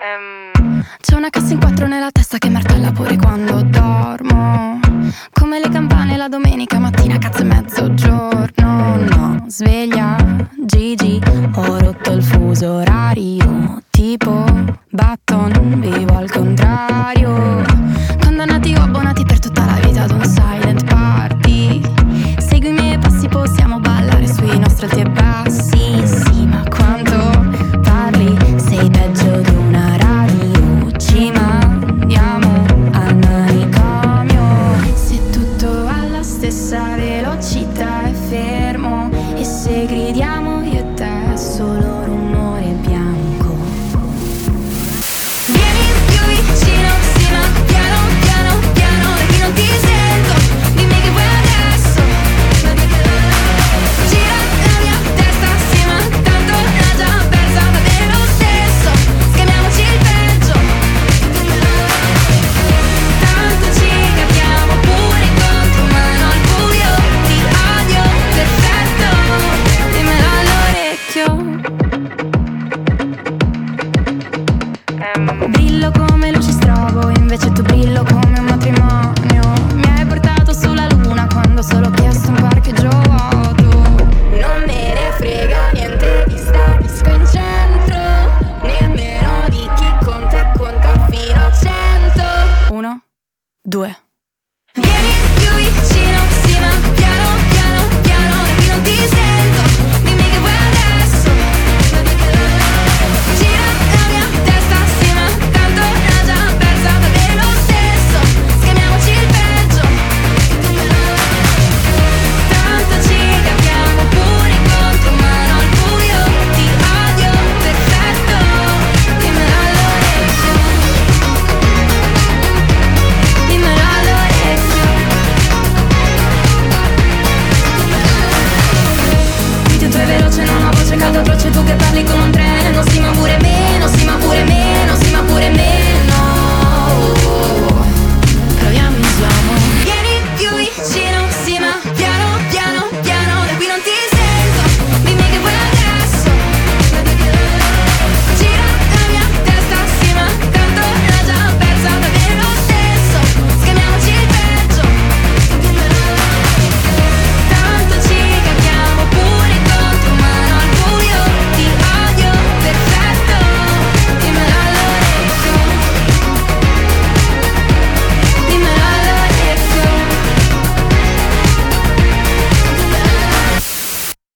C'è una cassa in quattro nella testa che martella pure quando dormo, come le campane la domenica mattina, cazzo e mezzogiorno. No, sveglia, Gigi, ho rotto il fuso orario, tipo Button, vivo al contrario.